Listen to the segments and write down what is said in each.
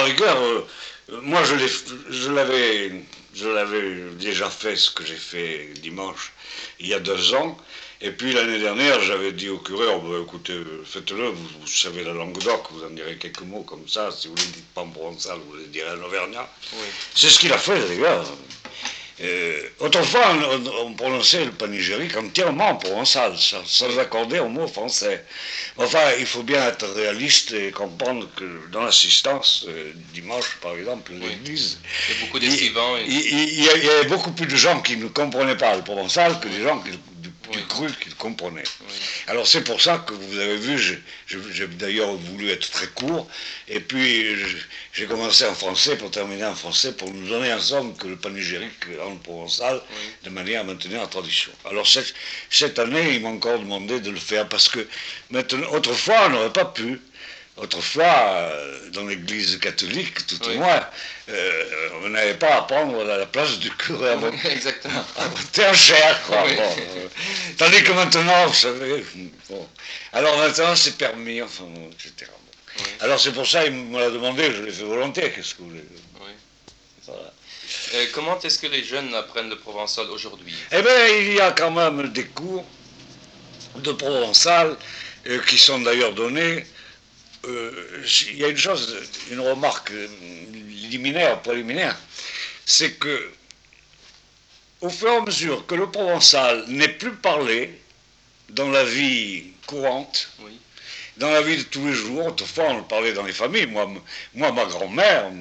rigueur, moi je l'avais déjà fait, ce que j'ai fait dimanche, il y a 2 ans. Et puis l'année dernière, j'avais dit au curé, oh, bah, écoutez, faites-le, vous savez la langue d'oc, vous en direz quelques mots comme ça, si vous ne le dites pas en provençal, vous le direz en auvergnat. Oui. C'est ce qu'il a fait d'ailleurs. Autrefois, on prononçait le panégyrique entièrement en provençal, sans accorder au mot français. Enfin, il faut bien être réaliste et comprendre que dans l'assistance, dimanche par exemple, l'église, il y a beaucoup d'écrivains. Il y avait beaucoup plus de gens qui ne comprenaient pas le provençal que des gens du cru qui le comprenaient. Oui. Alors c'est pour ça que vous avez vu, j'ai d'ailleurs voulu être très court, et puis j'ai commencé en français pour terminer en français, pour nous donner ensemble que le panégyrique en provençal, de manière à maintenir la tradition. Alors cette année, il m'a encore demandé de le faire, parce que maintenant, autrefois, on n'aurait pas pu. Autrefois, dans l'église catholique, tout au moins, on n'avait pas à prendre la place du curé Exactement. à monter en chair, quoi. Oui. Bon, tandis que maintenant, vous savez, bon. Alors maintenant c'est permis, enfin, etc. Bon. Oui. Alors c'est pour ça qu'il me l'a demandé, je l'ai fait volontiers, qu'est-ce que vous voulez. Oui. Voilà. Comment est-ce que les jeunes apprennent le provençal aujourd'hui? Eh bien, il y a quand même des cours de provençal qui sont d'ailleurs donnés. Il y a une chose, une remarque liminaire, préliminaire, c'est que au fur et à mesure que le provençal n'est plus parlé dans la vie courante, Oui. dans la vie de tous les jours, autrefois on le parlait dans les familles, moi ma grand-mère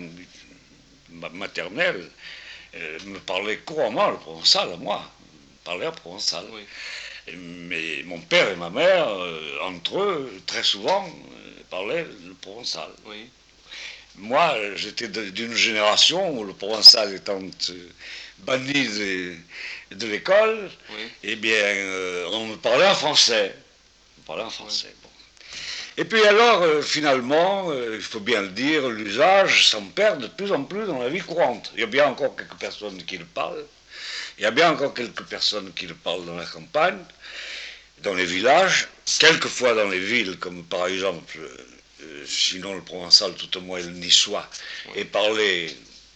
maternelle me parlait couramment le provençal à moi, parlait en provençal. Oui. Mais mon père et ma mère, entre eux, très souvent, parlaient le provençal. Oui. Moi, j'étais d'une génération où le provençal étant banni de l'école, Oui. eh bien, on me parlait en français. On parlait en français. Bon. Et puis alors, finalement, il faut bien le dire, l'usage s'en perd de plus en plus dans la vie courante. Il y a bien encore quelques personnes qui le parlent. Il y a bien encore quelques personnes qui le parlent dans la campagne, dans les villages, quelquefois dans les villes, comme par exemple, sinon le provençal, tout au moins le niçois, est parlé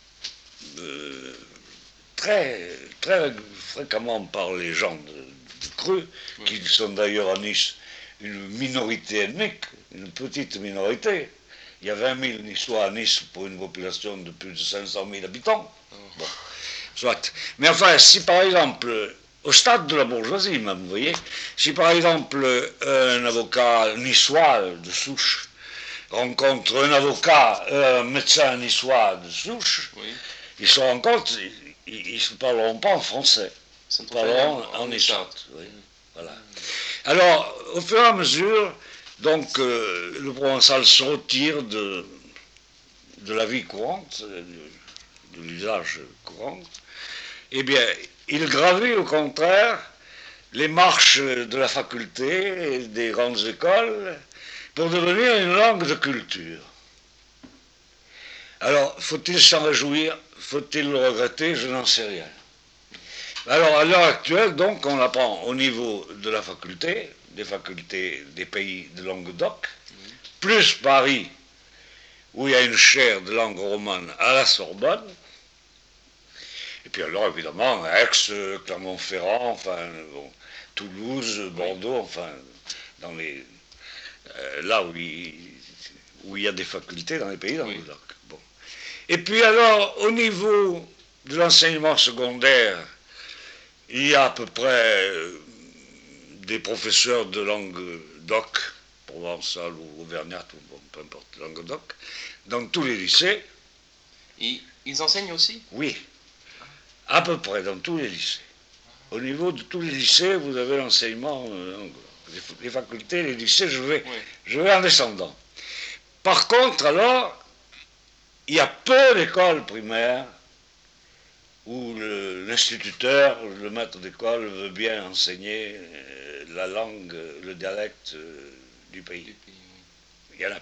très, très fréquemment par les gens de Cru, qui sont d'ailleurs à Nice une minorité ethnique, une petite minorité. Il y a 20 000 Niçois à Nice pour une population de plus de 500 000 habitants. Bon, soit. Mais enfin, si par exemple, au stade de la bourgeoisie même, vous voyez, si par exemple un avocat niçois de souche rencontre un avocat, un médecin niçois de souche, ils se rendent compte, ils ne parleront pas en français, ils parleront en niçois. Oui, voilà. Alors, au fur et à mesure, donc, le provençal se retire de la vie courante, de l'usage courant. Eh bien, il gravit au contraire les marches de la faculté et des grandes écoles pour devenir une langue de culture. Alors, faut-il s'en réjouir? Faut-il le regretter? Je n'en sais rien. Alors, à l'heure actuelle, donc, on apprend au niveau de la faculté, des facultés des pays de Languedoc, plus Paris, où il y a une chaire de langue romane à la Sorbonne, et puis alors, évidemment, Aix, Clermont-Ferrand, enfin, bon, Toulouse, Bordeaux, enfin, dans les, là où il y a des facultés dans les pays de Languedoc. Bon. Et puis alors, au niveau de l'enseignement secondaire, il y a à peu près des professeurs de langue doc, provençal ou auvergnat, ou bon, peu importe, langue doc, dans tous les lycées. Ils enseignent aussi? Oui, à peu près dans tous les lycées. Au niveau de tous les lycées, vous avez l'enseignement, les facultés, les lycées, je vais en descendant. Par contre, alors, il y a peu d'écoles primaires où l'instituteur, le maître d'école veut bien enseigner la langue, le dialecte du pays. Il y en a